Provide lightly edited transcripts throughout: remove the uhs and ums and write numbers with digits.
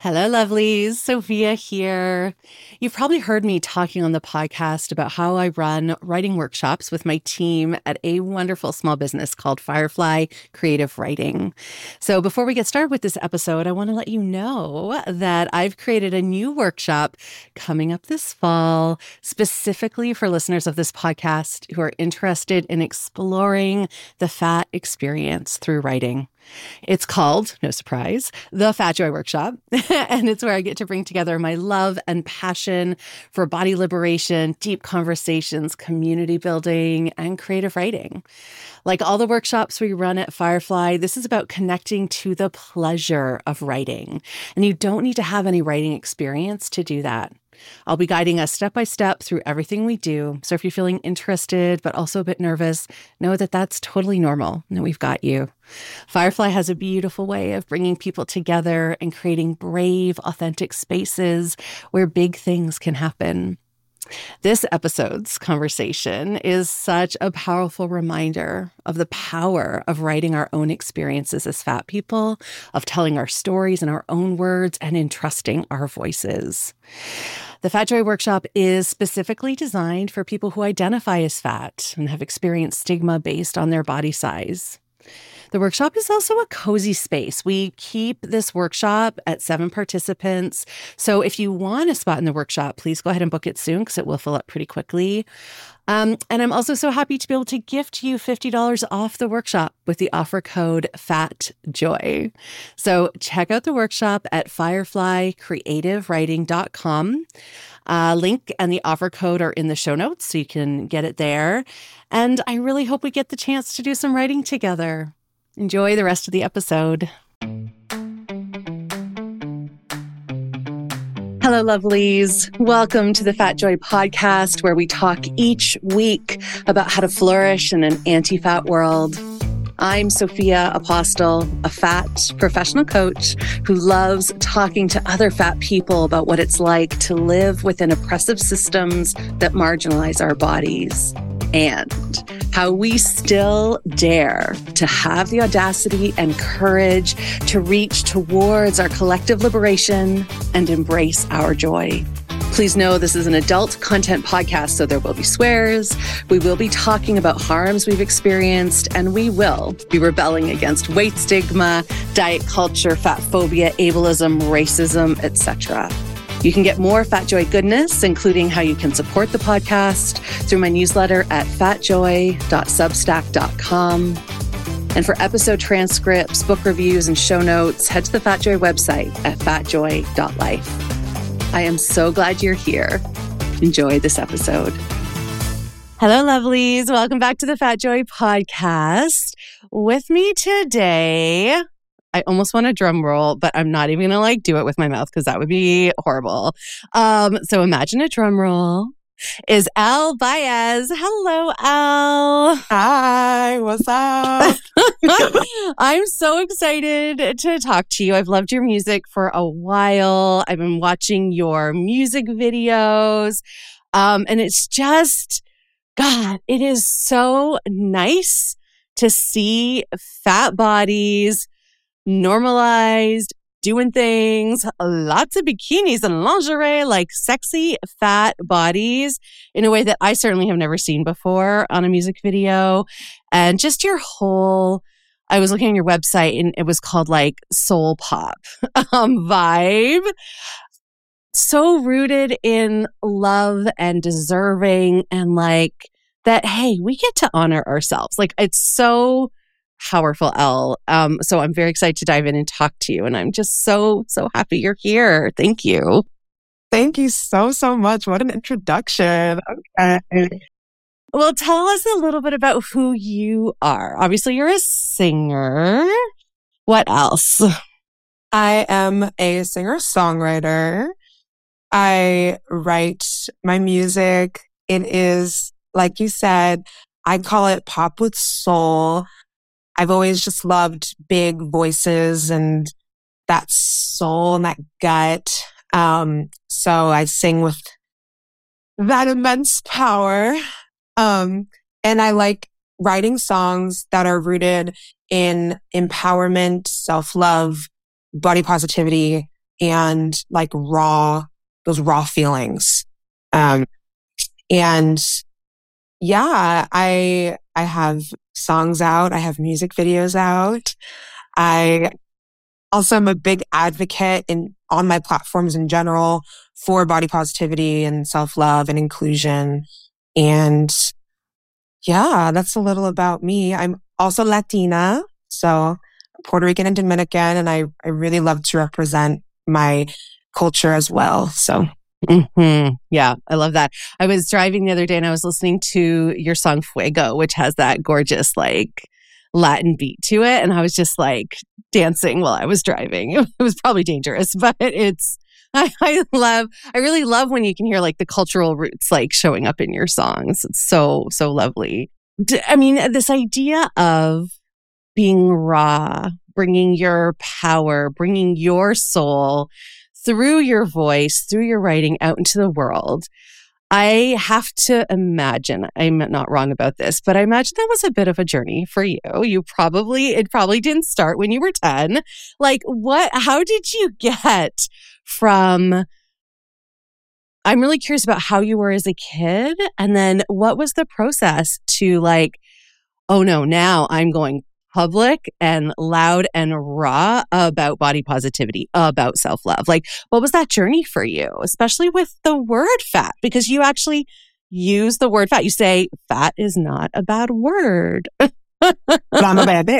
Hello, lovelies. Sophia here. You've probably heard me talking on the podcast about how I run writing workshops with my team at a wonderful small business called Firefly Creative Writing. So before we get started with this episode, I want to let you know that I've created a new workshop coming up this fall, specifically for listeners of this podcast who are interested in exploring the fat experience through writing. It's called, no surprise, the Fat Joy Workshop, and it's where I get to bring together my love and passion for body liberation, deep conversations, community building, and creative writing. Like all the workshops we run at Firefly, this is about connecting to the pleasure of writing, and you don't need to have any writing experience to do that. I'll be guiding us step by step through everything we do. So if you're feeling interested, but also a bit nervous, know that that's totally normal and we've got you. Firefly has a beautiful way of bringing people together and creating brave, authentic spaces where big things can happen. This episode's conversation is such a powerful reminder of the power of writing our own experiences as fat people, of telling our stories in our own words, and entrusting our voices. The Fat Joy Workshop is specifically designed for people who identify as fat and have experienced stigma based on their body size. The workshop is also a cozy space. We keep this workshop at 7 participants. So if you want a spot in the workshop, please go ahead and book it soon because it will fill up pretty quickly. And I'm also so happy to be able to gift you $50 off the workshop with the offer code FATJOY. So check out the workshop at fireflycreativewriting.com. Link and the offer code are in the show notes, so you can get it there. And I really hope we get the chance to do some writing together. Enjoy the rest of the episode. Hello, lovelies. Welcome to the Fat Joy podcast, where we talk each week about how to flourish in an anti-fat world. I'm Sophia Apostle, a fat professional coach who loves talking to other fat people about what it's like to live within oppressive systems that marginalize our bodies, and how we still dare to have the audacity and courage to reach towards our collective liberation and embrace our joy. Please know this is an adult content podcast, so there will be swears, we will be talking about harms we've experienced, and we will be rebelling against weight stigma, diet culture, fat phobia, ableism, racism, etc. You can get more Fat Joy goodness, including how you can support the podcast, through my newsletter at fatjoy.substack.com. And for episode transcripts, book reviews, and show notes, head to the Fat Joy website at fatjoy.life. I am so glad you're here. Enjoy this episode. Hello, lovelies. Welcome back to the Fat Joy podcast. With me today, I almost want a drum roll, but I'm not even going to do it with my mouth because that would be horrible. So imagine a drum roll. Is Elle Baez. Hello, Elle. Hi, what's up? I'm so excited to talk to you. I've loved your music for a while. I've been watching your music videos. And it's just, God, it is so nice to see fat bodies normalized, doing things, lots of bikinis and lingerie, like sexy fat bodies in a way that I certainly have never seen before on a music video. And just your whole, I was looking at your website and it was called soul pop vibe. So rooted in love and deserving and that, hey, we get to honor ourselves. It's so powerful, Elle. So I'm very excited to dive in and talk to you. And I'm just so happy you're here. Thank you. Thank you so much. What an introduction. Okay. Well, tell us a little bit about who you are. Obviously, you're a singer. What else? I am a singer-songwriter. I write my music. It is, like you said, I call it pop with soul. I've always just loved big voices and that soul and that gut. So I sing with that immense power. And I like writing songs that are rooted in empowerment, self-love, body positivity, and like those raw feelings. And yeah, I have songs out. I have music videos out. I also am a big advocate on my platforms in general for body positivity and self-love and inclusion. And yeah, that's a little about me. I'm also Latina, so Puerto Rican and Dominican, and I really love to represent my culture as well. So. Yeah, I love that. I was driving the other day and I was listening to your song Fuego, which has that gorgeous like Latin beat to it. And I was just like dancing while I was driving. It was probably dangerous, but I really love when you can hear like the cultural roots like showing up in your songs. It's so lovely. I mean, this idea of being raw, bringing your power, bringing your soul through your voice, through your writing out into the world. I have to imagine, I'm not wrong about this, but I imagine that was a bit of a journey for you. It probably didn't start when you were 10. Like how did you get from, I'm really curious about how you were as a kid. And then what was the process to like, oh no, now I'm going public and loud and raw about body positivity, about self-love. Like, what was that journey for you, especially with the word fat? Because you actually use the word fat. You say fat is not a bad word. But I'm a bad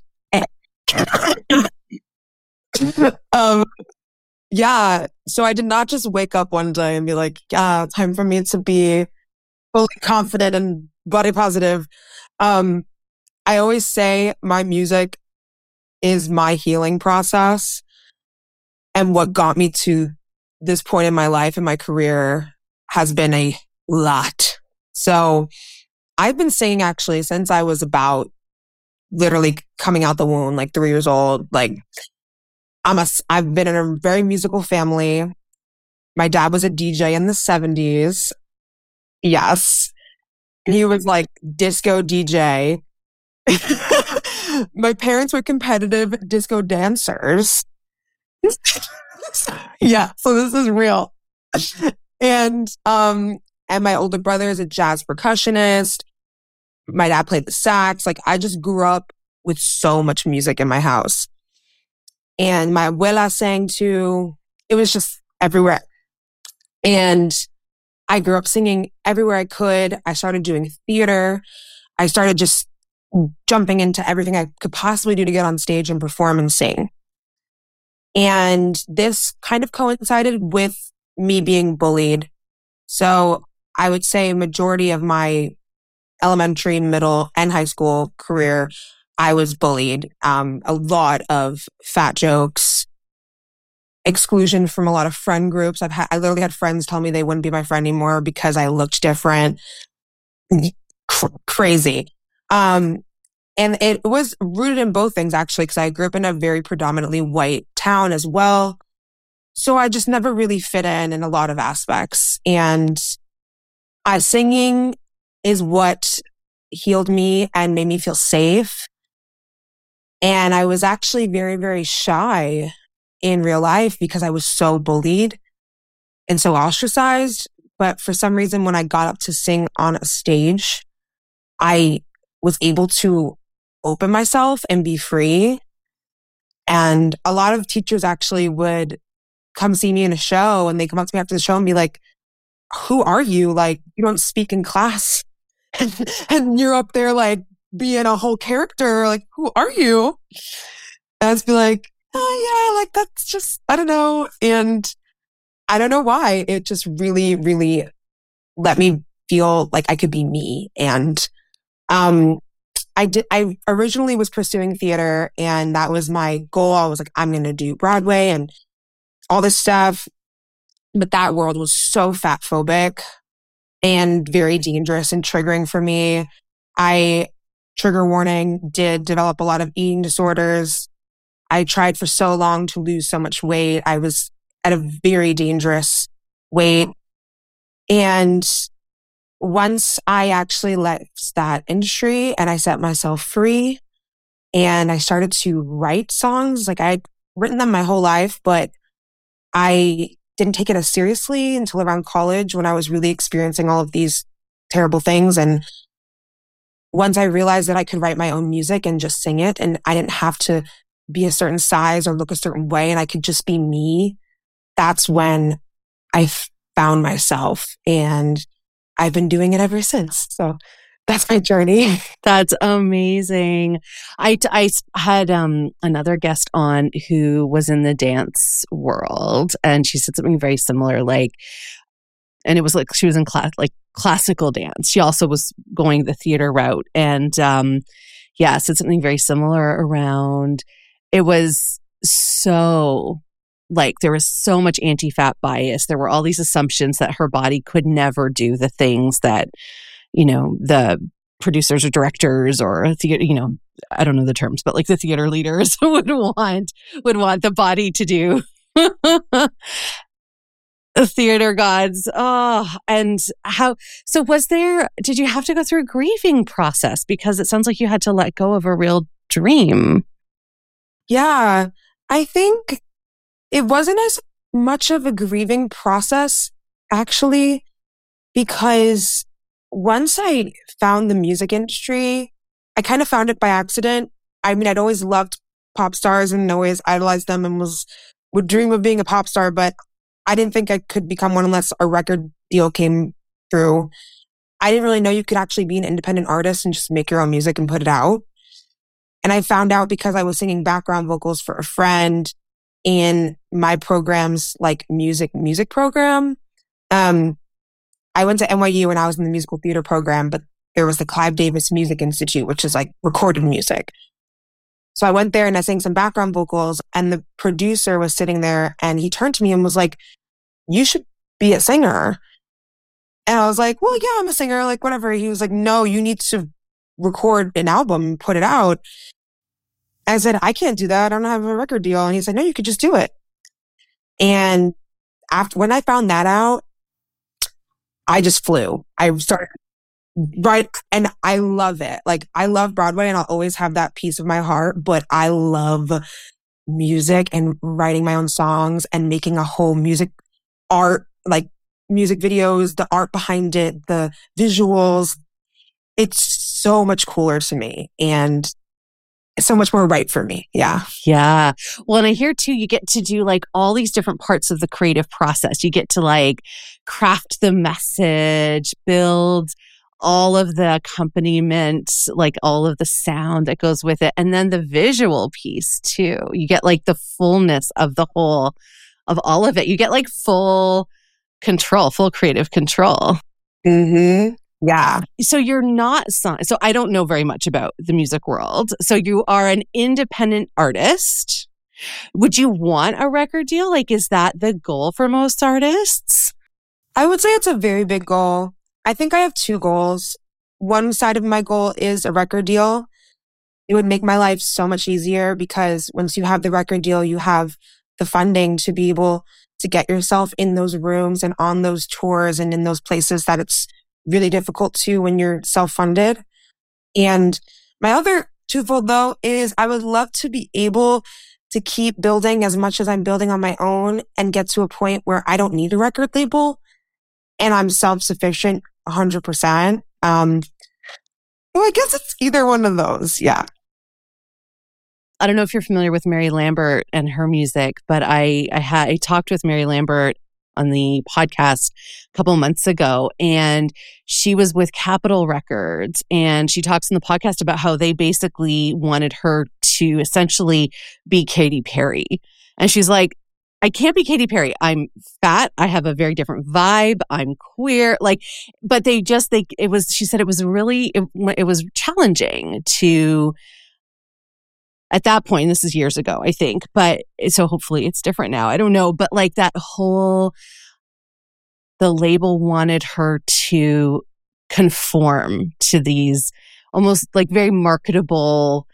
bitch. Yeah. So I did not just wake up one day and be like, yeah, time for me to be fully confident and body positive. I always say my music is my healing process. And what got me to this point in my life and my career has been a lot. So I've been singing actually since I was about literally coming out the womb, like 3 years old. Like I've been in a very musical family. My dad was a DJ in the 70s. Yes. He was like disco DJ. My parents were competitive disco dancers. Yeah, so this is real. And my older brother is a jazz percussionist. My dad played the sax. Like I just grew up with so much music in my house. And my abuela sang too. It was just everywhere. And I grew up singing everywhere I could. I started doing theater. I started just jumping into everything I could possibly do to get on stage and perform and sing. And this kind of coincided with me being bullied. So I would say majority of my elementary, middle, and high school career, I was bullied. A lot of fat jokes, exclusion from a lot of friend groups. I literally had friends tell me they wouldn't be my friend anymore because I looked different. Crazy. And it was rooted in both things actually, because I grew up in a very predominantly white town as well. So I just never really fit in a lot of aspects. And singing is what healed me and made me feel safe. And I was actually very, very shy in real life because I was so bullied and so ostracized. But for some reason, when I got up to sing on a stage, I was able to open myself and be free. And a lot of teachers actually would come see me in a show and they come up to me after the show and be like, who are you? Like, you don't speak in class. And you're up there like being a whole character. Like, who are you? And I'd be like, oh yeah, like that's just, I don't know. And I don't know why. It just really, really let me feel like I could be me. And I originally was pursuing theater and that was my goal. I was like, I'm going to do Broadway and all this stuff. But that world was so fat phobic and very dangerous and triggering for me. Trigger warning, did develop a lot of eating disorders. I tried for so long to lose so much weight. I was at a very dangerous weight. And once I actually left that industry and I set myself free and I started to write songs, like I'd written them my whole life, but I didn't take it as seriously until around college when I was really experiencing all of these terrible things. And once I realized that I could write my own music and just sing it, and I didn't have to be a certain size or look a certain way, and I could just be me, that's when I found myself. And I've been doing it ever since. So that's my journey. That's amazing. I had another guest on who was in the dance world, and she said something very similar, like, and it was like she was in classical dance. She also was going the theater route, and said something very similar around. It was so like there was so much anti-fat bias. There were all these assumptions that her body could never do the things that, the producers or directors or theater, I don't know the terms, but like the theater leaders would want the body to do. The theater gods. Oh, and did you have to go through a grieving process? Because it sounds like you had to let go of a real dream. Yeah, I think it wasn't as much of a grieving process, actually, because once I found the music industry, I kind of found it by accident. I mean, I'd always loved pop stars and always idolized them and would dream of being a pop star, but I didn't think I could become one unless a record deal came through. I didn't really know you could actually be an independent artist and just make your own music and put it out. And I found out because I was singing background vocals for a friend in my program's like music program. I went to NYU and I was in the musical theater program, but there was the Clive Davis Music Institute, which is like recorded music. So I went there and I sang some background vocals, and the producer was sitting there and he turned to me and was like, "You should be a singer." And I was like, "Well, yeah, I'm a singer, like whatever." He was like, "No, you need to record an album and put it out." I said, "I can't do that. I don't have a record deal." And he said, "No, you could just do it." And when I found that out, I just flew. I started right. And I love it. Like, I love Broadway and I'll always have that piece of my heart, but I love music and writing my own songs and making a whole music art, like music videos, the art behind it, the visuals. It's so much cooler to me and it's so much more right for me. Yeah. Yeah. Well, and I hear too, you get to do like all these different parts of the creative process. You get to like craft the message, build all of the accompaniment, like all of the sound that goes with it. And then the visual piece too. You get like the fullness of the whole, of all of it. You get like full control, full creative control. Mm-hmm. Yeah. So you're not signed. So I don't know very much about the music world. So you are an independent artist. Would you want a record deal? Like, is that the goal for most artists? I would say it's a very big goal. I think I have two goals. One side of my goal is a record deal. It would make my life so much easier because once you have the record deal, you have the funding to be able to get yourself in those rooms and on those tours and in those places that it's really difficult to when you're self-funded. And my other twofold though is I would love to be able to keep building as much as I'm building on my own and get to a point where I don't need a record label and I'm self-sufficient 100%. Well, I guess it's either one of those. Yeah. I don't know if you're familiar with Mary Lambert and her music, but I talked with Mary Lambert on the podcast a couple of months ago, and she was with Capitol Records, and she talks in the podcast about how they basically wanted her to essentially be Katy Perry. And she's like, I can't be Katy Perry. I'm fat. I have a very different vibe. I'm queer. But she said it was challenging to, at that point, this is years ago, I think, but so hopefully it's different now. I don't know. But like the label wanted her to conform to these almost like very marketable,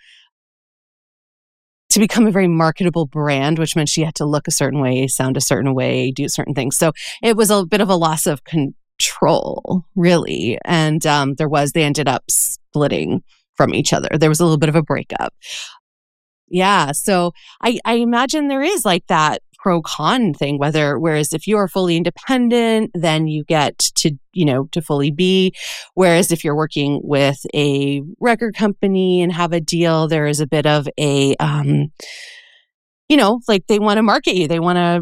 to become a very marketable brand, which meant she had to look a certain way, sound a certain way, do certain things. So it was a bit of a loss of control, really. And they ended up splitting from each other. There was a little bit of a breakup. Yeah. So I imagine there is like that pro con thing, whereas if you are fully independent, then you get to, to fully be. Whereas if you're working with a record company and have a deal, there is a bit of a, like they want to market you. They want to,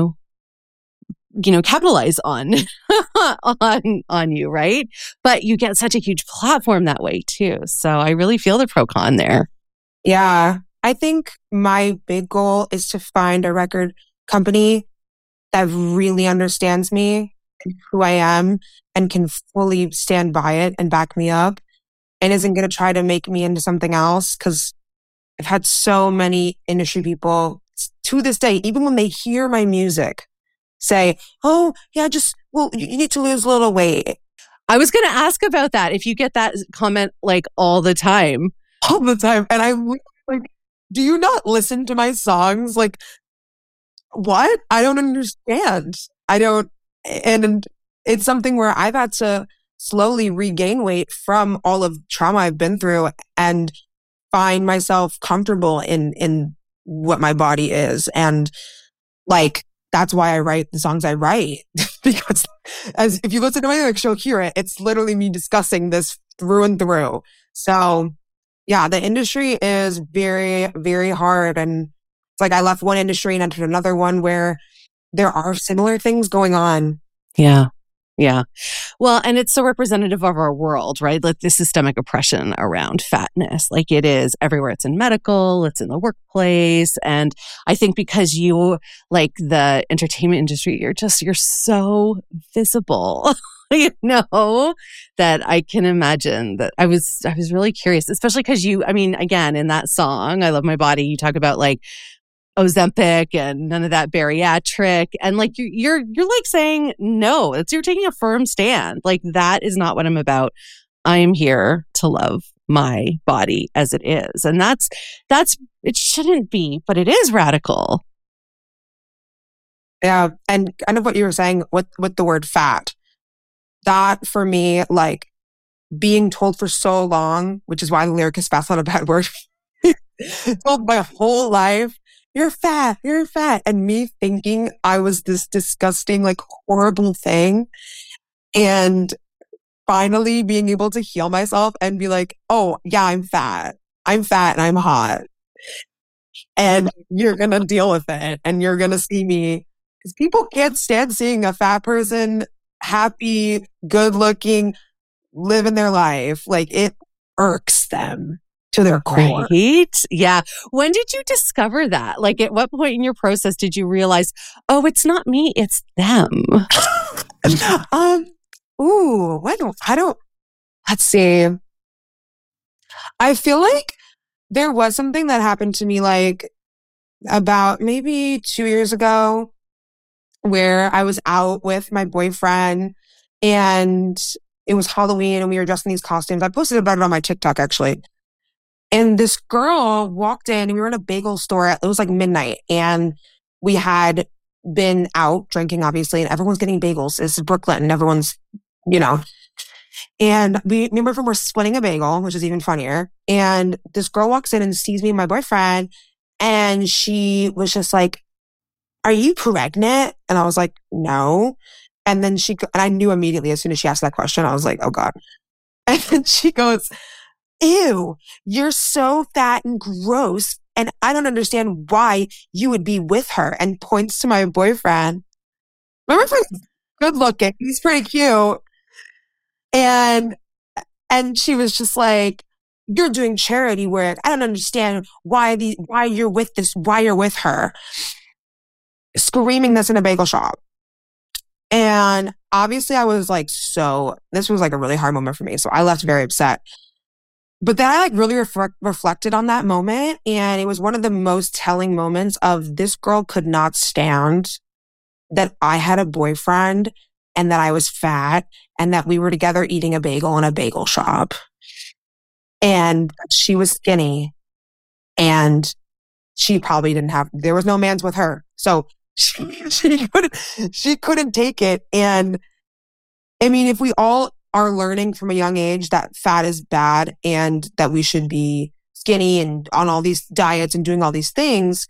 capitalize on, on you. Right. But you get such a huge platform that way too. So I really feel the pro con there. Yeah. I think my big goal is to find a record company that really understands me and who I am and can fully stand by it and back me up and isn't going to try to make me into something else. Cause I've had so many industry people to this day, even when they hear my music, say, oh yeah, you need to lose a little weight. I was going to ask about that. If you get that comment like all the time. All the time. And I'm like, do you not listen to my songs? Like, what? I don't understand. And it's something where I've had to slowly regain weight from all of trauma I've been through and find myself comfortable in what my body is. And like, that's why I write the songs I write. Because if you listen to my lyrics, you'll hear it. It's literally me discussing this through and through. So yeah, the industry is very, very hard. And it's like I left one industry and entered another one where there are similar things going on. Yeah. Yeah. Well, and it's so representative of our world, right? Like the systemic oppression around fatness, like it is everywhere. It's in medical, it's in the workplace. And I think because you like the entertainment industry, you're so visible. That I can imagine that I was really curious, especially because again, in that song, I Love My Body, you talk about like Ozempic and none of that bariatric. And like, you're like saying, no, you're taking a firm stand. Like that is not what I'm about. I am here to love my body as it is. And that's, it shouldn't be, but it is radical. Yeah. And kind of what you were saying with the word fat. That for me, like being told for so long, which is why the lyric is fat's not a bad word, told my whole life, you're fat. And me thinking I was this disgusting, like horrible thing. And finally being able to heal myself and be like, oh yeah, I'm fat and I'm hot. And you're going to deal with it. And you're going to see me. Because people can't stand seeing a fat person happy, good looking, living their life. Like it irks them to their core. Right? Yeah. When did you discover that? Like at what point in your process did you realize, oh, it's not me, it's them? Let's see. I feel like there was something that happened to me like about maybe 2 years ago where I was out with my boyfriend and it was Halloween and we were dressed in these costumes. I posted about it on my TikTok actually. And this girl walked in and we were in a bagel store. It was like midnight and we had been out drinking obviously and everyone's getting bagels. This is Brooklyn and everyone's, and we remember we're splitting a bagel, which is even funnier. And this girl walks in and sees me and my boyfriend and she was just like, are you pregnant? And I was like, no. And then and I knew immediately as soon as she asked that question, I was like, oh God. And then she goes, ew, you're so fat and gross. And I don't understand why you would be with her, and points to my boyfriend. My boyfriend's good looking. He's pretty cute. And she was just like, you're doing charity work. I don't understand why you're with her. Screaming this in a bagel shop. And obviously I was like, this was like a really hard moment for me. So I left very upset. But then I like really reflected on that moment. And it was one of the most telling moments of this girl could not stand that I had a boyfriend and that I was fat and that we were together eating a bagel in a bagel shop. And she was skinny and she probably there was no man's with her. So she couldn't take it. And I mean, if we all are learning from a young age that fat is bad and that we should be skinny and on all these diets and doing all these things,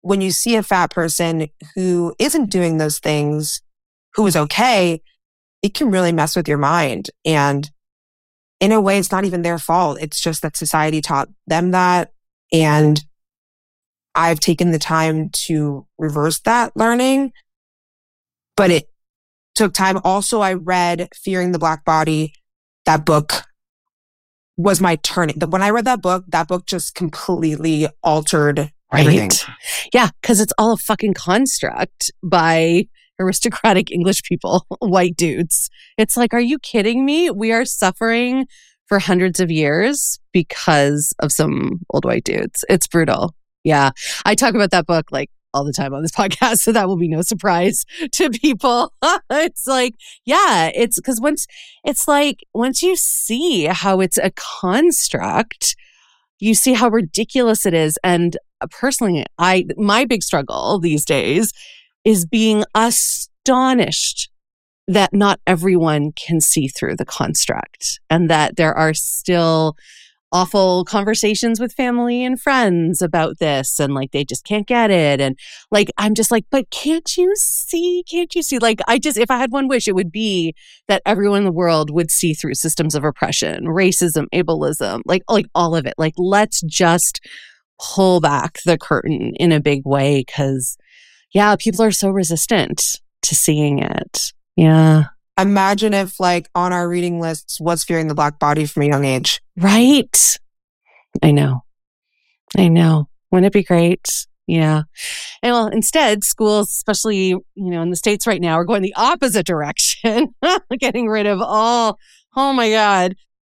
when you see a fat person who isn't doing those things, who is okay, it can really mess with your mind. And in a way, it's not even their fault. It's just that society taught them that. And I've taken the time to reverse that learning, but it took time. Also, I read Fearing the Black Body. That book was my turning. When I read that book just completely altered everything. Yeah, because it's all a fucking construct by aristocratic English people, white dudes. It's like, are you kidding me? We are suffering for hundreds of years because of some old white dudes. It's brutal. Yeah. I talk about that book like all the time on this podcast, so that will be no surprise to people. It's like, yeah, it's because once you see how it's a construct, you see how ridiculous it is. And personally, my big struggle these days is being astonished that not everyone can see through the construct, and that there are still awful conversations with family and friends about this, and like they just can't get it. And like I'm just like, but can't you see? Like if I had one wish, it would be that everyone in the world would see through systems of oppression, racism, ableism, like all of it. Like let's just pull back the curtain in a big way, because yeah, people are so resistant to seeing it. Yeah. Imagine if like on our reading lists was Fearing the Black Body from a young age. Right. I know. Wouldn't it be great? Yeah. And well, instead, schools, especially, in the States right now, are going the opposite direction, getting rid of all, oh my God.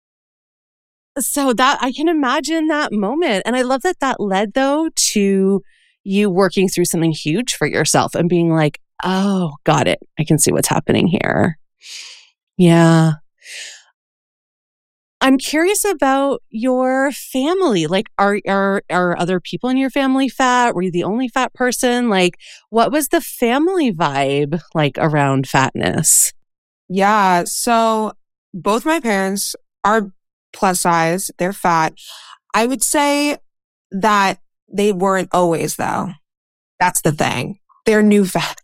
So that I can imagine that moment. And I love that led though to you working through something huge for yourself and being like, oh, got it. I can see what's happening here. Yeah. I'm curious about your family. Like, are other people in your family fat? Were you the only fat person? Like, what was the family vibe like around fatness? Yeah. So both my parents are plus size. They're fat. I would say that they weren't always, though. That's the thing. They're new fat.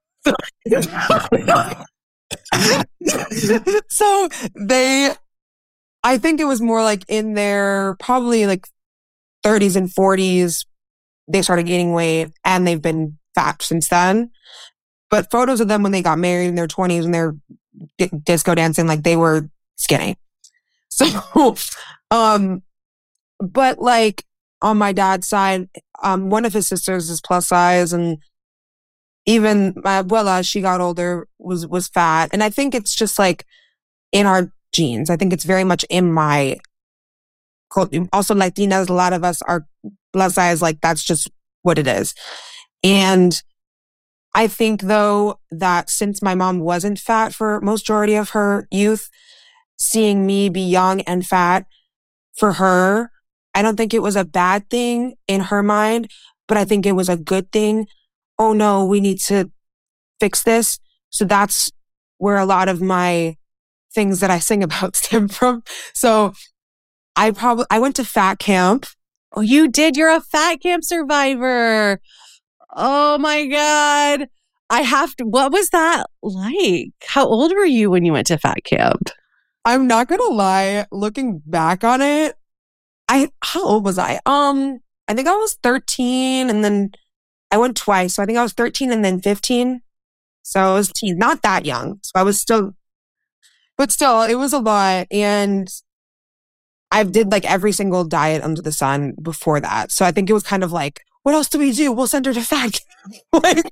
So I think it was more like in their probably like 30s and 40s, they started gaining weight and they've been fat since then. But photos of them when they got married in their 20s and they're disco dancing, like they were skinny. So, but like on my dad's side, one of his sisters is plus size, and even my abuela, she got older, was fat. And I think it's just like in our genes. I think it's very much in my culture. Also Latinas, a lot of us are plus size, like that's just what it is. And I think though that since my mom wasn't fat for majority of her youth, seeing me be young and fat for her, I don't think it was a bad thing in her mind, but I think it was a good thing. Oh no, we need to fix this. So that's where a lot of my things that I sing about stem from. So I went to fat camp. Oh, you did? You're a fat camp survivor. Oh my God. What was that like? How old were you when you went to fat camp? I'm not going to lie. Looking back on it, how old was I? I think I was 13 and then I went twice. So I think I was 13 and then 15. So I was not that young. So I was but still, it was a lot. And I did like every single diet under the sun before that. So I think it was kind of like, what else do we do? We'll send her to fat camp. Like,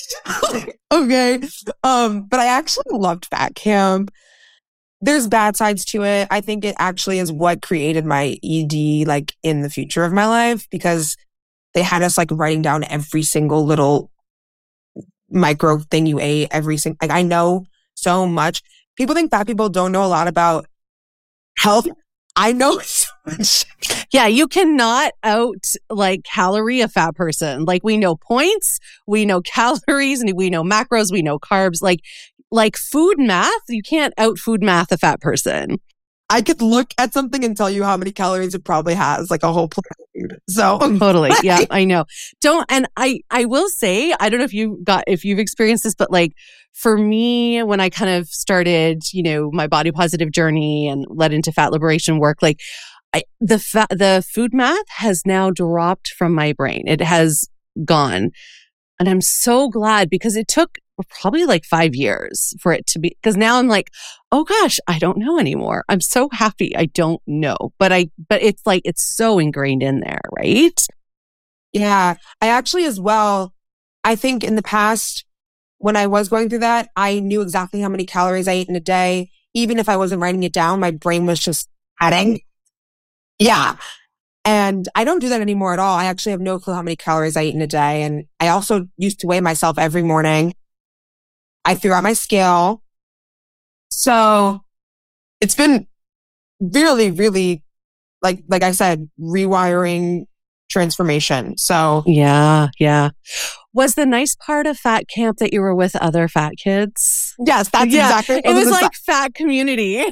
okay. But I actually loved fat camp. There's bad sides to it. I think it actually is what created my ED like in the future of my life, because they had us like writing down every single little micro thing you ate, like I know so much. People think fat people don't know a lot about health. I know so much. Yeah, you cannot calorie a fat person. Like we know points, we know calories, and we know macros, we know carbs. Like food math, you can't out food math a fat person. I could look at something and tell you how many calories it probably has, like a whole plate. So totally. Yeah, I know. I will say, I don't know if you've experienced this, but like for me, when I kind of started, my body positive journey and led into fat liberation work, like the food math has now dropped from my brain. It has gone. And I'm so glad because it took probably like 5 years for it to be, because now I'm like, oh gosh, I don't know anymore. I'm so happy I don't know. But it's like, it's so ingrained in there, right? Yeah. I actually as well, I think in the past, when I was going through that, I knew exactly how many calories I ate in a day. Even if I wasn't writing it down, my brain was just adding. Yeah. And I don't do that anymore at all. I actually have no clue how many calories I eat in a day. And I also used to weigh myself every morning. I threw out my scale. So it's been really, really, like I said, rewiring transformation. So yeah. Was the nice part of Fat Camp that you were with other fat kids? Yes, that's exactly. It was like fat community.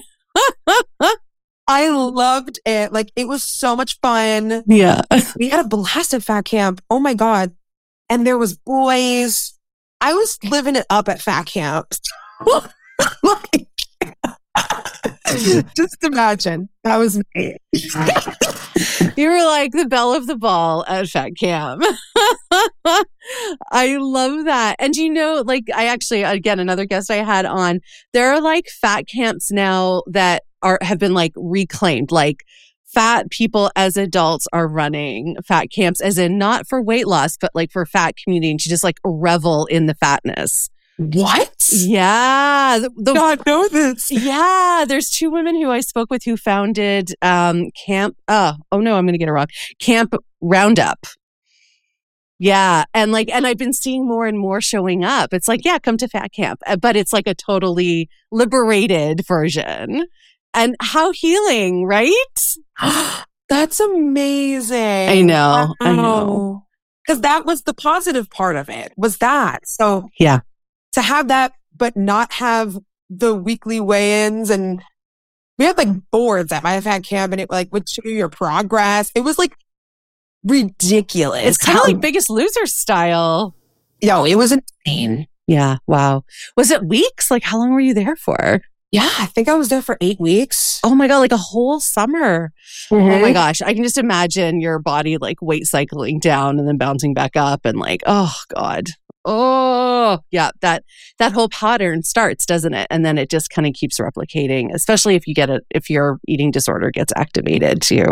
I loved it. Like, it was so much fun. Yeah. We had a blast at Fat Camp. Oh my God. And there was boys. I was living it up at Fat Camp. Just imagine. That was me. You were like the belle of the ball at Fat Camp. I love that. And like I actually, again, another guest I had on, there are like fat camps now that have been like reclaimed. Like fat people as adults are running fat camps, as in not for weight loss, but like for fat community and to just like revel in the fatness. What? Yeah. God know this. Yeah. There's 2 women who I spoke with who founded Camp. Oh no, I'm going to get it wrong. Camp Roundup. Yeah. And I've been seeing more and more showing up. It's like, yeah, come to Fat Camp, but it's like a totally liberated version. And how healing, right? That's amazing. I know. Because that was the positive part of it, was that. So yeah, to have that, but not have the weekly weigh-ins. And we had like boards at my Fat Camp and it like would show your progress. It was like ridiculous. It's kind of like Biggest Loser style. Yo, it was insane. Yeah. Wow. Was it weeks? Like how long were you there for? Yeah, I think I was there for 8 weeks. Oh my God, like a whole summer. Mm-hmm. Oh my gosh. I can just imagine your body like weight cycling down and then bouncing back up and like, oh God. Oh yeah. That whole pattern starts, doesn't it? And then it just kind of keeps replicating, especially if your eating disorder gets activated too.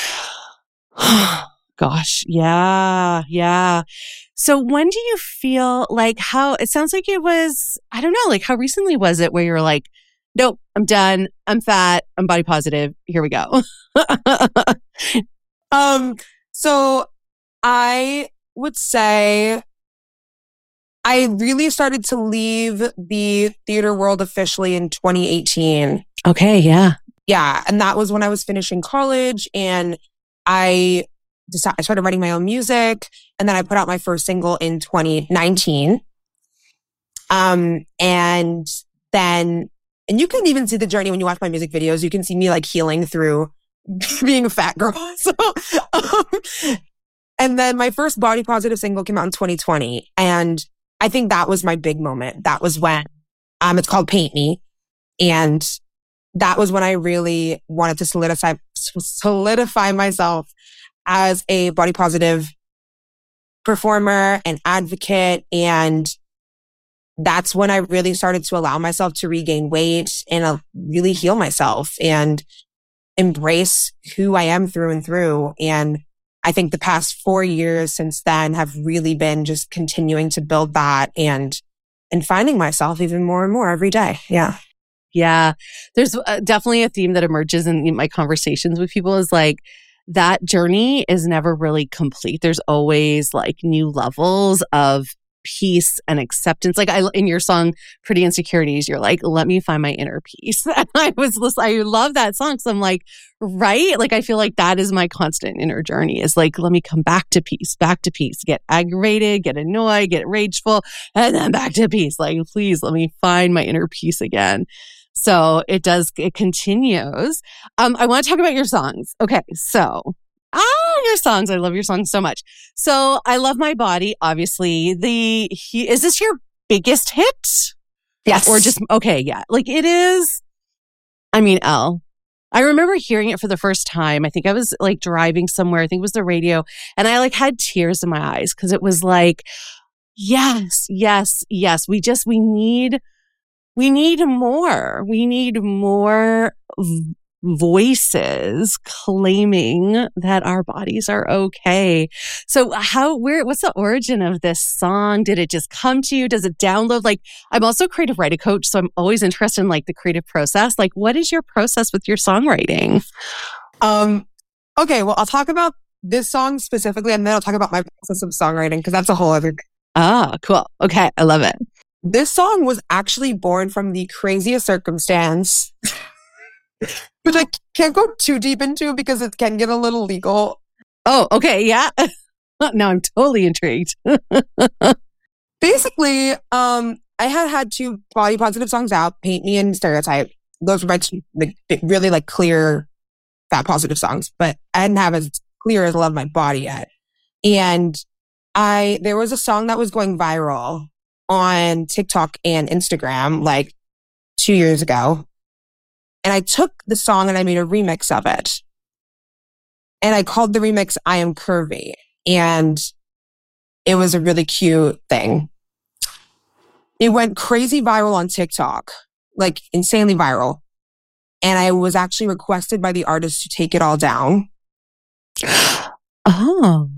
Gosh. Yeah. Yeah. So when do you feel like it sounds like it was, I don't know, like how recently was it where you're like, nope, I'm done. I'm fat. I'm body positive. Here we go. So I would say I really started to leave the theater world officially in 2018. Okay. Yeah. Yeah. And that was when I was finishing college and I started writing my own music, and then I put out my first single in 2019. And you can even see the journey when you watch my music videos. You can see me like healing through being a fat girl. So, and then my first body positive single came out in 2020. And I think that was my big moment. That was when, it's called Paint Me. And that was when I really wanted to solidify myself as a body positive performer and advocate. And that's when I really started to allow myself to regain weight and really heal myself and embrace who I am through and through. And I think the past 4 years since then have really been just continuing to build that and finding myself even more and more every day. Yeah. Yeah. There's definitely a theme that emerges in my conversations with people is like, that journey is never really complete. There's always like new levels of peace and acceptance. Like in your song, Pretty Insecurities, you're like, let me find my inner peace. And I love that song. So I'm like, right? Like, I feel like that is my constant inner journey is like, let me come back to peace, get aggravated, get annoyed, get rageful, and then back to peace. Like, please let me find my inner peace again. So it continues. I want to talk about your songs. Okay. So Your songs. I love your songs so much. So I Love My Body, obviously. Is this your biggest hit? Yes. Or just, okay, yeah. Like it is, I mean, Elle. I remember hearing it for the first time. I think I was like driving somewhere. I think it was the radio. And I like had tears in my eyes because it was like, yes. We need more. We need more voices claiming that our bodies are okay. So what's the origin of this song? Did it just come to you? Does it download? Like, I'm also a creative writing coach, so I'm always interested in like the creative process. Like, what is your process with your songwriting? Okay, well, I'll talk about this song specifically, and then I'll talk about my process of songwriting, because that's a whole other thing. Cool. Okay, I love it. This song was actually born from the craziest circumstance, which I can't go too deep into because it can get a little legal. Oh, okay. Yeah. Now I'm totally intrigued. Basically, I had two body positive songs out, Paint Me and Stereotype. Those were my two really like clear fat positive songs, but I didn't have as clear as Love My Body yet. And there was a song that was going viral on TikTok and Instagram like 2 years ago. And I took the song and I made a remix of it. And I called the remix I Am Curvy. And it was a really cute thing. It went crazy viral on TikTok, like insanely viral. And I was actually requested by the artist to take it all down. Oh.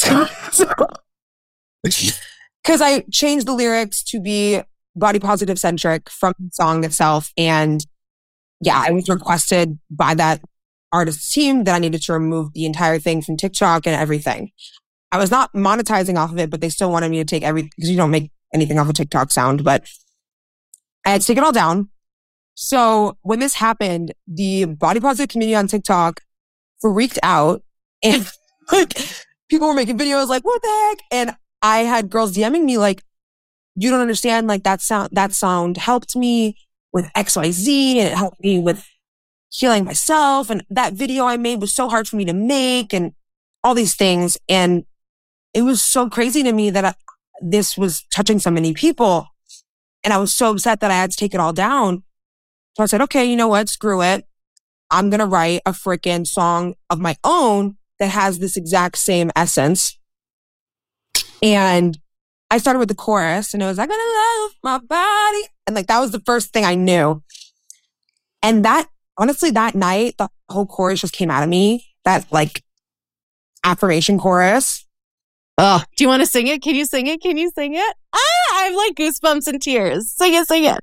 Because I changed the lyrics to be body positive centric from the song itself. And yeah, I was requested by that artist's team that I needed to remove the entire thing from TikTok and everything. I was not monetizing off of it, but they still wanted me to take everything, because you don't make anything off of TikTok sound, but I had to take it all down. So when this happened, the body positive community on TikTok freaked out, and like people were making videos like, what the heck? And I had girls DMing me like, you don't understand, like that sound helped me with XYZ, and it helped me with healing myself. And that video I made was so hard for me to make, and all these things. And it was so crazy to me that this was touching so many people. And I was so upset that I had to take it all down. So I said, okay, you know what? Screw it. I'm going to write a freaking song of my own that has this exact same essence. And I started with the chorus, and it was, I gotta love my body. And like, that was the first thing I knew. And honestly, that night, the whole chorus just came out of me. That like affirmation chorus. Oh, do you want to sing it? Can you sing it? I have like goosebumps and tears. Sing it.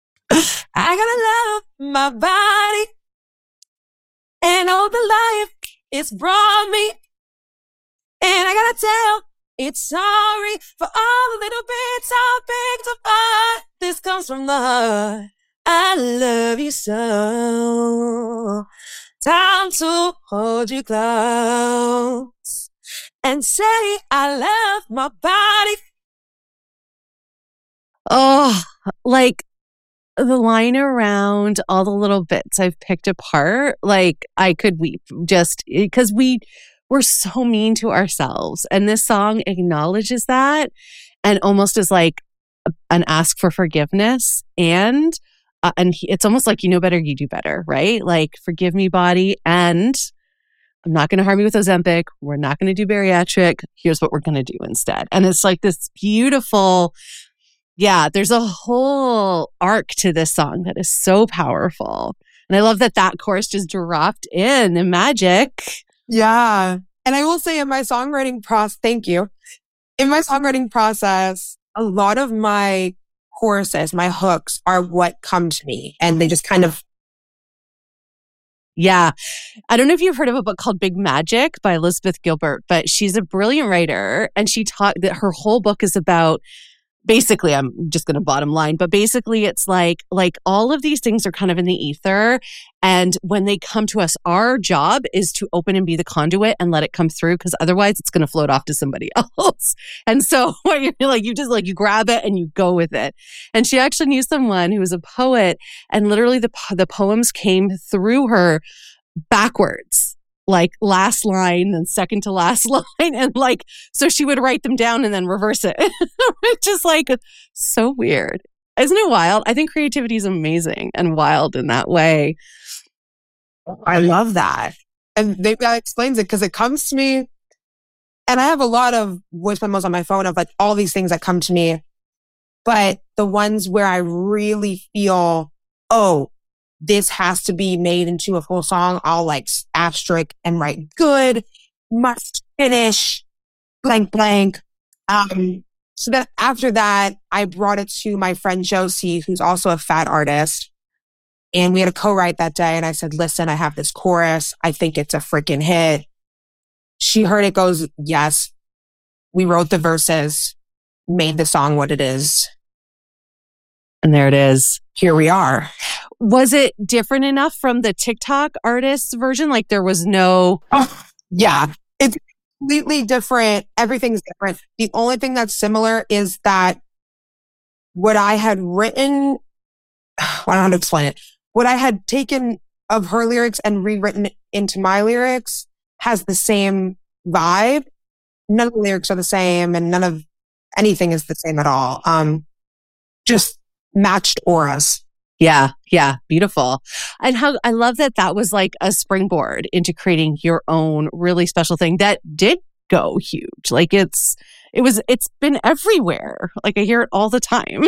I gotta love my body and all the life it's brought me. And I gotta tell it's sorry for all the little bits I picked apart. This comes from the heart. I love you so. Time to hold you close and say I love my body. Oh, like the line around all the little bits I've picked apart, like I could weep just because we're so mean to ourselves. And this song acknowledges that and almost is like an ask for forgiveness. And it's almost like, you know better, you do better, right? Like, forgive me, body. And I'm not going to harm you with Ozempic. We're not going to do bariatric. Here's what we're going to do instead. And it's like this beautiful, there's a whole arc to this song that is so powerful. And I love that chorus just dropped in the magic. Yeah. And I will say in my songwriting process, thank you. In my songwriting process, a lot of my choruses, my hooks are what come to me, and they just kind of. Yeah. I don't know if you've heard of a book called Big Magic by Elizabeth Gilbert, but she's a brilliant writer, and she taught that her whole book is about, basically, I'm just going to bottom line, but basically it's like all of these things are kind of in the ether. And when they come to us, our job is to open and be the conduit and let it come through, because otherwise it's going to float off to somebody else. And so what you're like, you grab it and you go with it. And she actually knew someone who was a poet, and literally the poems came through her backwards. like last line and second to last line. And like, so she would write them down and then reverse it. It's just like so weird. Isn't it wild? I think creativity is amazing and wild in that way. I love that. And that explains it because it comes to me. And I have a lot of voice memos on my phone of like all these things that come to me. But the ones where I really feel, oh, this has to be made into a full song, I'll like asterisk and write good, must finish, blank, blank. So that after that, I brought it to my friend Josie, who's also a fat artist. And we had a co-write that day. And I said, listen, I have this chorus. I think it's a freaking hit. She heard it, goes, yes. We wrote the verses, made the song what it is. And there it is. Here we are. Was it different enough from the TikTok artist version? Like there was no... Oh, yeah. It's completely different. Everything's different. The only thing that's similar is that what I had written... I don't know how to explain it. What I had taken of her lyrics and rewritten into my lyrics has the same vibe. None of the lyrics are the same and none of anything is the same at all. Just matched auras. Yeah. Beautiful. And how I love that was like a springboard into creating your own really special thing that did go huge. Like it's been everywhere. Like I hear it all the time.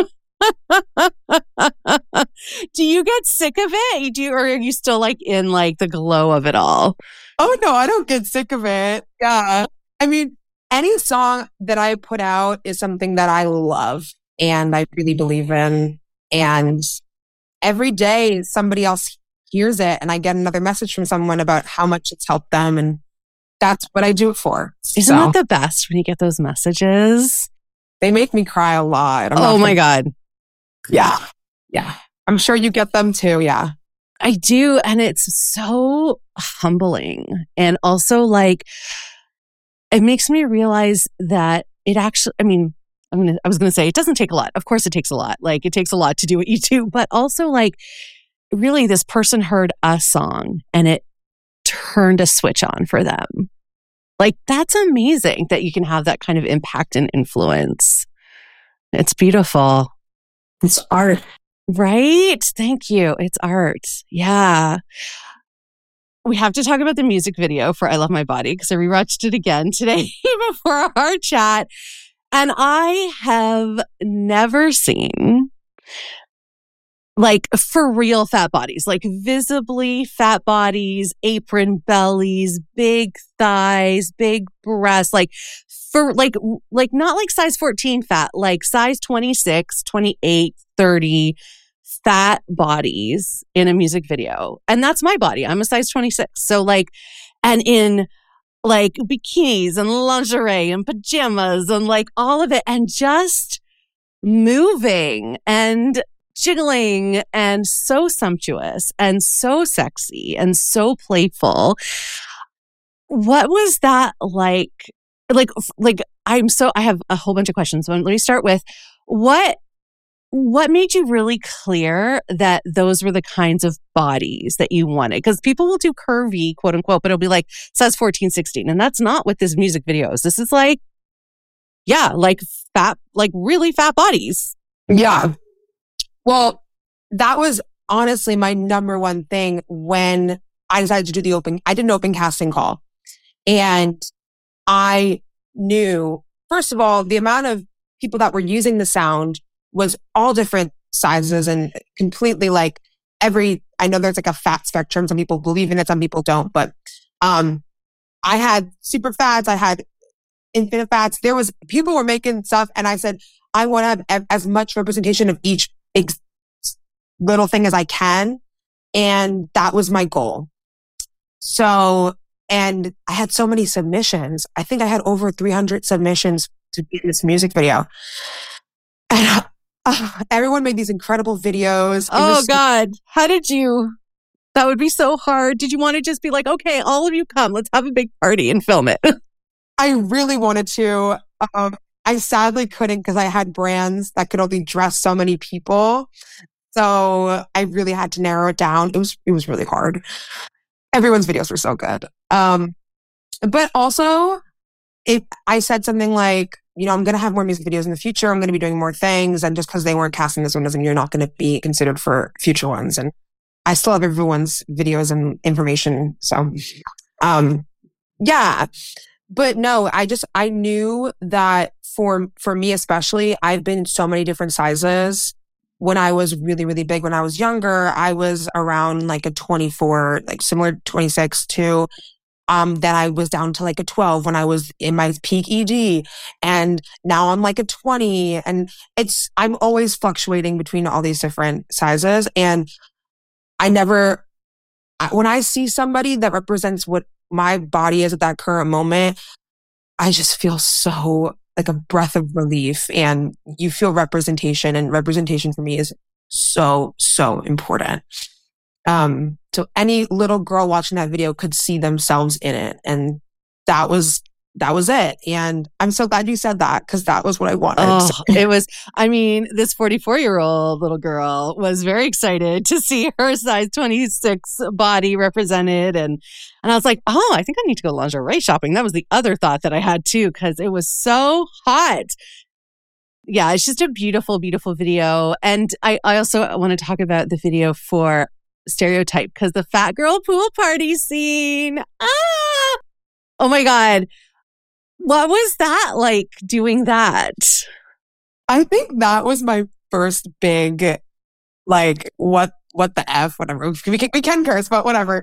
Do you get sick of it? Or are you still like in like the glow of it all? Oh no, I don't get sick of it. Yeah. I mean, any song that I put out is something that I love and I really believe in. And every day somebody else hears it and I get another message from someone about how much it's helped them. And that's what I do it for. Isn't that the best when you get those messages? They make me cry a lot. Oh my God. Yeah. I'm sure you get them too. Yeah. I do. And it's so humbling. And also like, it makes me realize that it actually, I was going to say it doesn't take a lot. Of course it takes a lot. Like it takes a lot to do what you do, but also like really this person heard a song and it turned a switch on for them. Like that's amazing that you can have that kind of impact and influence. It's beautiful. It's art. Right? Thank you. It's art. Yeah. We have to talk about the music video for I Love My Body because I rewatched it again today before our chat. And I have never seen like for real fat bodies, like visibly fat bodies, apron bellies, big thighs, big breasts, like for like not like size 14 fat, like size 26, 28, 30 fat bodies in a music video. And that's my body. I'm a size 26. So like, and in like bikinis and lingerie and pajamas and like all of it and just moving and jiggling and so sumptuous and so sexy and so playful. What was that like? Like I have a whole bunch of questions. So let me start with what made you really clear that those were the kinds of bodies that you wanted? Because people will do curvy, quote unquote, but it'll be like size 14, 16. And that's not what this music video is. This is like, yeah, like fat, like really fat bodies. Yeah. Well, that was honestly my number one thing when I decided to do I did an open casting call. And I knew, first of all, the amount of people that were using the sound was all different sizes and completely like I know there's like a fat spectrum. Some people believe in it, some people don't. But I had super fats, I had infinite fats. People were making stuff and I said, I want to have as much representation of each little thing as I can. And that was my goal. So, and I had so many submissions. I think I had over 300 submissions to be in this music video. And everyone made these incredible videos. Oh God. How did you? That would be so hard. Did you want to just be like, okay, all of you come, let's have a big party and film it? I really wanted to. I sadly couldn't because I had brands that could only dress so many people. So I really had to narrow it down. It was really hard. Everyone's videos were so good. But also, if I said something like, I'm going to have more music videos in the future, I'm going to be doing more things, and just because they weren't casting this one doesn't mean you're not going to be considered for future ones. And I still have everyone's videos and information. So, yeah. But no, I knew that for me especially, I've been so many different sizes. When I was really, really big, when I was younger, I was around like a 24, like similar to 26 to, then I was down to like a 12 when I was in my peak ED. And now I'm like a 20. And I'm always fluctuating between all these different sizes. And when I see somebody that represents what my body is at that current moment, I just feel so like a breath of relief, and you feel representation, and representation for me is so, so important. So any little girl watching that video could see themselves in it. And that was it. And I'm so glad you said that, because that was what I wanted. Oh, it was, this 44-year-old little girl was very excited to see her size 26 body represented. And I was like, oh, I think I need to go lingerie shopping. That was the other thought that I had too, because it was so hot. Yeah, it's just a beautiful, beautiful video. And I also want to talk about the video for Stereotype, because the fat girl pool party scene. Oh my God. What was that like doing that? I think that was my first big, like, what the F, whatever. We can curse, but whatever.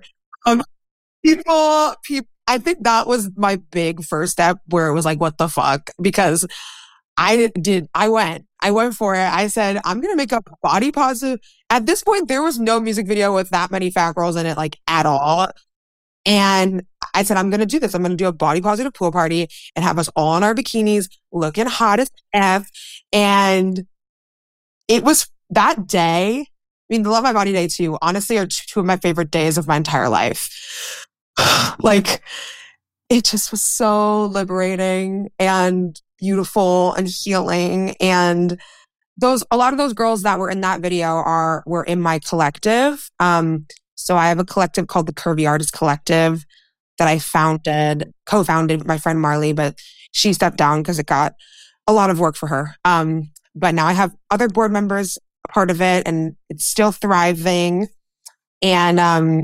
People, I think that was my big first step where it was like, what the fuck? Because I went for it. I said, I'm going to make a body positive. At this point, there was no music video with that many fat girls in it, like, at all. And I said, I'm going to do this. I'm going to do a body positive pool party and have us all in our bikinis looking hot as F. And it was that day. The Love My Body Day too, honestly, are two of my favorite days of my entire life. Like, it just was so liberating and beautiful and healing. And a lot of those girls that were in that video were in my collective. So I have a collective called the Curvy Artist Collective that I co-founded with my friend Marley, but she stepped down because it got a lot of work for her. But now I have other board members a part of it, and it's still thriving. And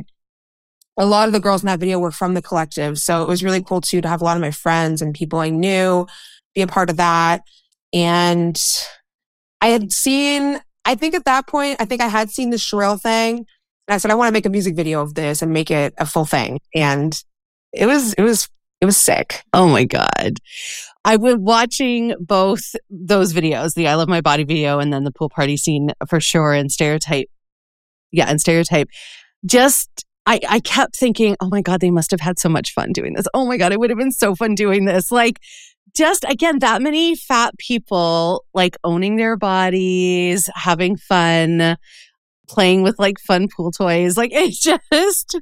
a lot of the girls in that video were from the collective. So it was really cool too to have a lot of my friends and people I knew be a part of that. And I think at that point, I had seen the Sherelle thing. And I said, I want to make a music video of this and make it a full thing. And it was sick. Oh my God. I was watching both those videos, the I Love My Body video and then the pool party scene for sure, and Stereotype. Yeah, and Stereotype. I kept thinking, oh my God, they must have had so much fun doing this. Oh my God, it would have been so fun doing this. Like, just again, that many fat people like owning their bodies, having fun, playing with like fun pool toys. Like, it just,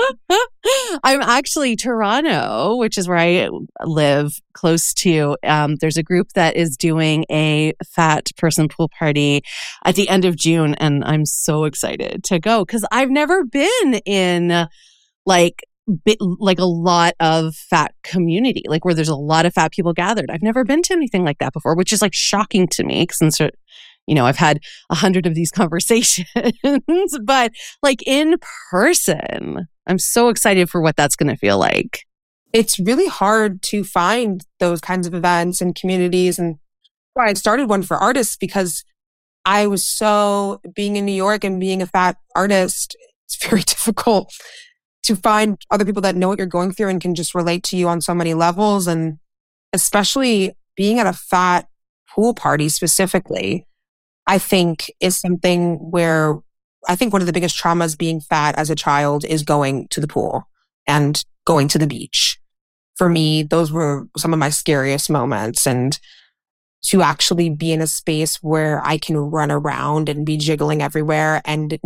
I'm actually Toronto, which is where I live close to. There's a group that is doing a fat person pool party at the end of June. And I'm so excited to go because I've never been in like a lot of fat community, like where there's a lot of fat people gathered. I've never been to anything like that before, which is like shocking to me since I've had 100 of these conversations, but like in person, I'm so excited for what that's going to feel like. It's really hard to find those kinds of events and communities. And why I started one for artists, because I was being in New York and being a fat artist, it's very difficult to find other people that know what you're going through and can just relate to you on so many levels. And especially being at a fat pool party specifically, I think is something where I think one of the biggest traumas being fat as a child is going to the pool and going to the beach. For me, those were some of my scariest moments. And to actually be in a space where I can run around and be jiggling everywhere and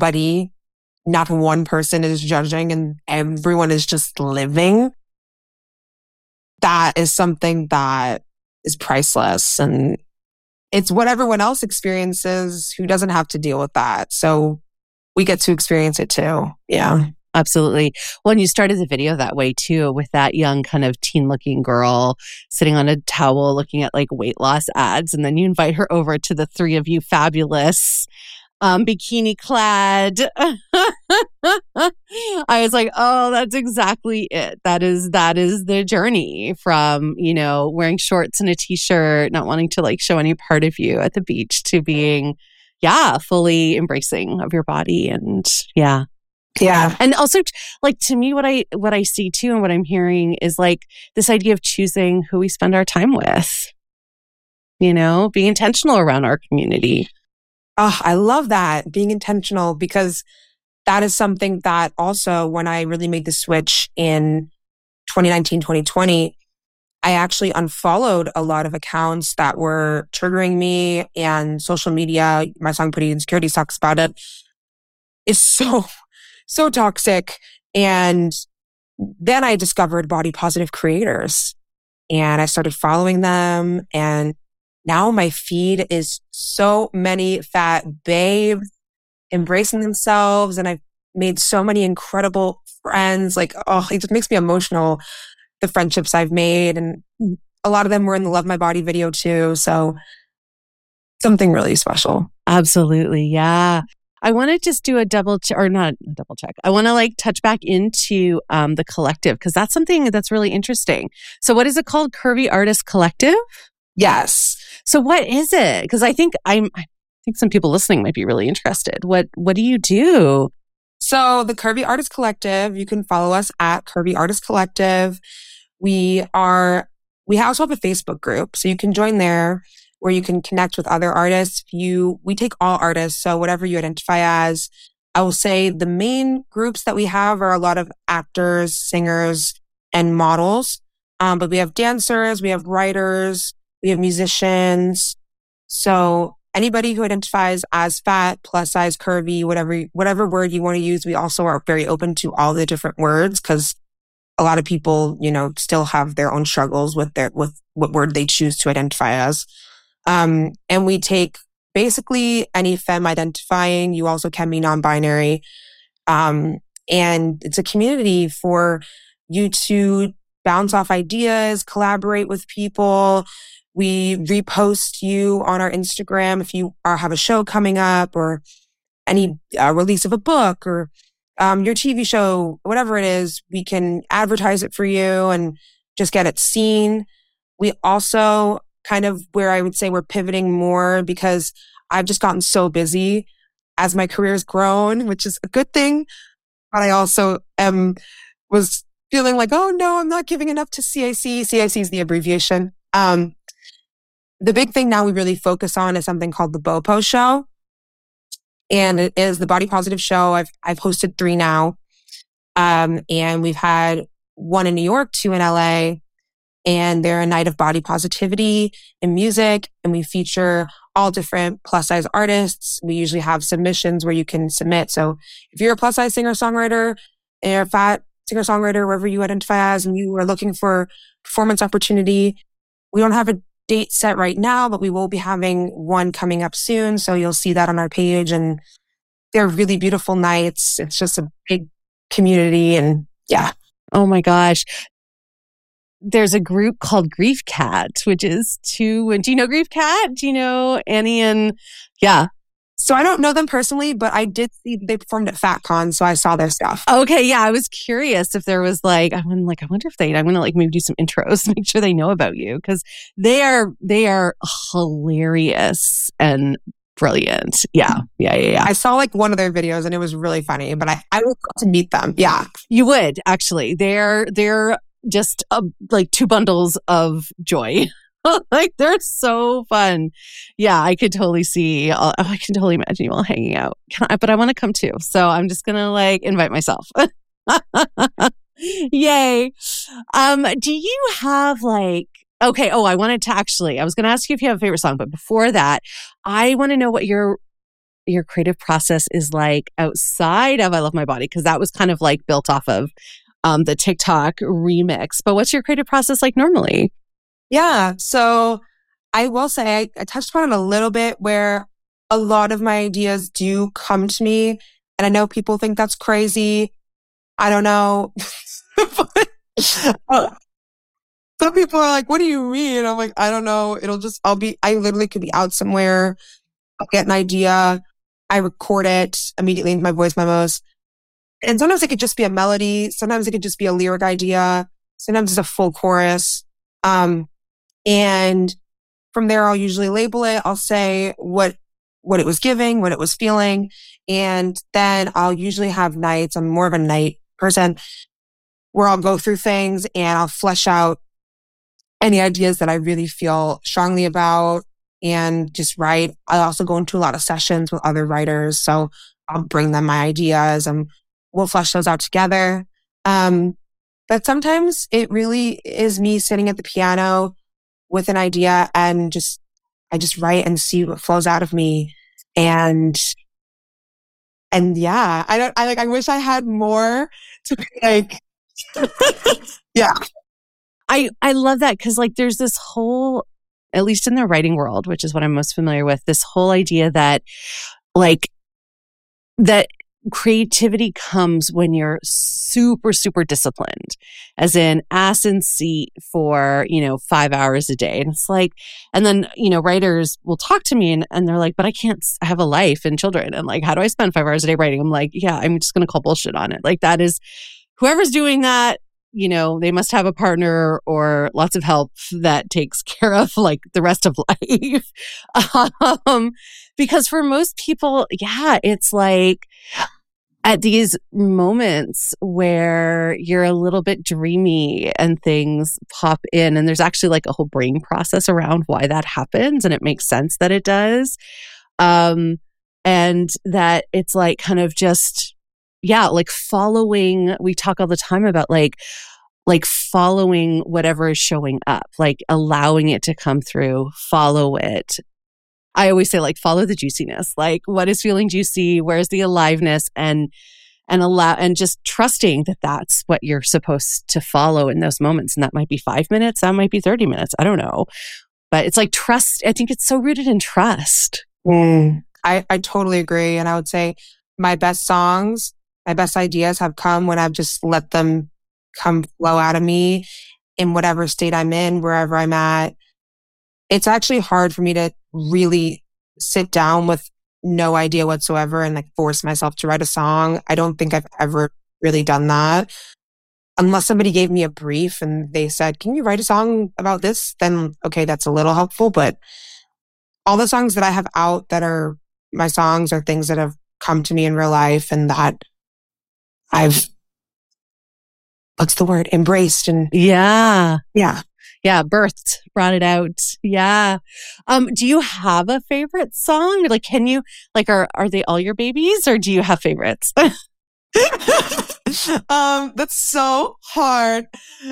not one person is judging and everyone is just living, that is something that is priceless. And it's what everyone else experiences who doesn't have to deal with that. So we get to experience it too. Yeah. Absolutely. Well, and you started the video that way too, with that young kind of teen looking girl sitting on a towel looking at like weight loss ads. And then you invite her over to the three of you fabulous bikini clad. I was like, oh, that's exactly it. That is the journey from, wearing shorts and a t-shirt, not wanting to like show any part of you at the beach to being, fully embracing of your body. And yeah. And also like to me, what I see too, and what I'm hearing is like this idea of choosing who we spend our time with, being intentional around our community. Oh, I love that, being intentional, because that is something that also when I really made the switch in 2019, 2020, I actually unfollowed a lot of accounts that were triggering me, and social media, my song Pretty Insecurities talks about it, is so toxic. And then I discovered body positive creators and I started following them. And now my feed is so many fat babes embracing themselves. And I've made so many incredible friends. Like, oh, it just makes me emotional, the friendships I've made. And a lot of them were in the Love My Body video too. So something really special. Absolutely. Yeah. I want to just do a not a double check. I want to like touch back into the collective, because that's something that's really interesting. So what is it called? Curvy Artist Collective? Yes. So what is it? Because I think some people listening might be really interested. What do you do? So the Curvy Artist Collective, you can follow us at Curvy Artist Collective. We also have a Facebook group, so you can join there, where you can connect with other artists. We take all artists, so whatever you identify as. I will say the main groups that we have are a lot of actors, singers, and models. But we have dancers, we have writers, we have musicians. So anybody who identifies as fat, plus size, curvy, whatever word you want to use, we also are very open to all the different words, because a lot of people, still have their own struggles with what word they choose to identify as. And we take basically any femme identifying. You also can be non-binary. And it's a community for you to bounce off ideas, collaborate with people. We repost you on our Instagram if you have a show coming up, or any release of a book, or your TV show, whatever it is. We can advertise it for you and just get it seen. We also kind of, where I would say we're pivoting more, because I've just gotten so busy as my career has grown, which is a good thing. But I also was feeling like, oh no, I'm not giving enough to CIC. CIC is the abbreviation. The big thing now we really focus on is something called the BOPO show. And it is the Body Positive show. I've hosted 3 now. And we've had 1 in New York, 2 in LA. And they're a night of body positivity and music. And we feature all different plus size artists. We usually have submissions where you can submit. So if you're a plus size singer-songwriter, or a fat singer-songwriter, wherever you identify as, and you are looking for performance opportunity, we don't have a date set right now, but we will be having one coming up soon. So you'll see that on our page. And they're really beautiful nights. It's just a big community. And yeah. Oh my gosh. There's a group called Grief Cat, which is do you know Grief Cat? Do you know Annie and, yeah. So I don't know them personally, but I did see they performed at FatCon, so I saw their stuff. Okay, yeah, I was curious if there was I wonder if I'm going to maybe do some intros to make sure they know about you, because they are hilarious and brilliant. Yeah. I saw one of their videos and it was really funny, but I would love to meet them. Yeah. You would, actually. They're just 2 bundles of joy. They're so fun. Yeah, I could totally see. I can totally imagine you all hanging out. But I want to come too. So I'm just gonna invite myself. Yay. Do you have okay? Oh, I was going to ask you if you have a favorite song, but before that, I want to know what your creative process is like outside of I Love My Body, because that was kind of built off of the TikTok remix. But what's your creative process like normally? Yeah. So I will say I touched upon it a little bit, where a lot of my ideas do come to me. And I know people think that's crazy. I don't know. But, some people are like, what do you mean? I'm like, I don't know. I literally could be out somewhere. I'll get an idea. I record it immediately into my voice memos. And sometimes it could just be a melody. Sometimes it could just be a lyric idea. Sometimes it's a full chorus. And from there, I'll usually label it. I'll say what it was giving, what it was feeling. And then I'll usually have nights. I'm more of a night person where I'll go through things and I'll flesh out any ideas that I really feel strongly about and just write. I also go into a lot of sessions with other writers. So I'll bring them my ideas and we'll flesh those out together. But sometimes it really is me sitting at the piano with an idea and I just write and see what flows out of me. And yeah, I wish I had more to be like, yeah. I love that because like there's this whole, at least in the writing world, which is what I'm most familiar with, this whole idea that like that creativity comes when you're super, super disciplined, as in ass and seat for, 5 hours a day. And it's like, and then, writers will talk to me and they're like, but I have a life and children. And like, how do I spend 5 hours a day writing? I'm like, yeah, I'm just going to call bullshit on it. Like that is whoever's doing that, they must have a partner or lots of help that takes care of like the rest of life. Because for most people, yeah, it's like at these moments where you're a little bit dreamy and things pop in, and there's actually like a whole brain process around why that happens. And it makes sense that it does. And that it's like kind of just, yeah, like following, we talk all the time about like following whatever is showing up, like allowing it to come through, follow it. I always say like, follow the juiciness, like what is feeling juicy, where's the aliveness and allow, and just trusting that that's what you're supposed to follow in those moments. And that might be 5 minutes, that might be 30 minutes. I don't know. But it's like trust. I think it's so rooted in trust. I totally agree. And I would say my best songs, my best ideas have come when I've just let them come flow out of me in whatever state I'm in, wherever I'm at. It's actually hard for me to really sit down with no idea whatsoever and like force myself to write a song. I don't think I've ever really done that. Unless somebody gave me a brief and they said, can you write a song about this? Then, okay, that's a little helpful. But all the songs that I have out that are my songs are things that have come to me in real life and that I've, what's the word? Embraced and yeah. Yeah, birthed, brought it out. Yeah. Do you have a favorite song? Like, can you, like, are they all your babies or do you have favorites? That's so hard.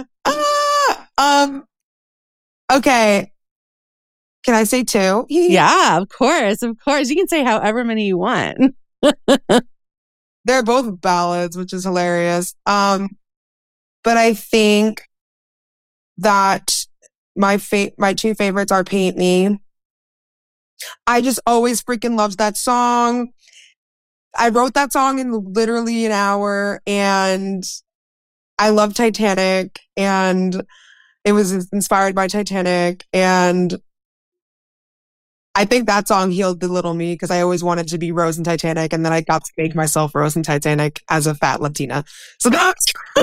Okay. Can I say two? Yeah, of course. Of course. You can say however many you want. They're both ballads, which is hilarious. But I think that my two favorites are Paint Me. I just always freaking loved that song. I wrote that song in literally an hour, and I love Titanic, and it was inspired by Titanic, and I think that song healed the little me because I always wanted to be Rose in Titanic, and then I got to make myself Rose in Titanic as a fat Latina. So that's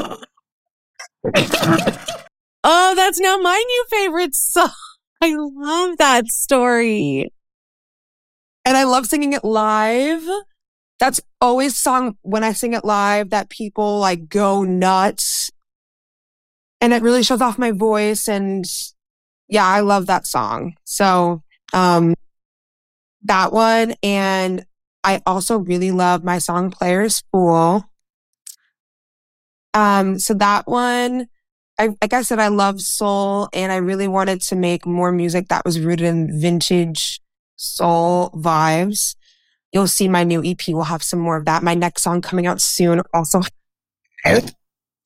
oh, that's now my new favorite song. I love that story. And I love singing it live. That's always a song when I sing it live that people like go nuts. And it really shows off my voice. And yeah, I love that song. So, that one. And I also really love my song Player's Fool. So that one, like I said, I love soul and I really wanted to make more music that was rooted in vintage soul vibes. You'll see my new EP will have some more of that. My next song coming out soon also. Yes.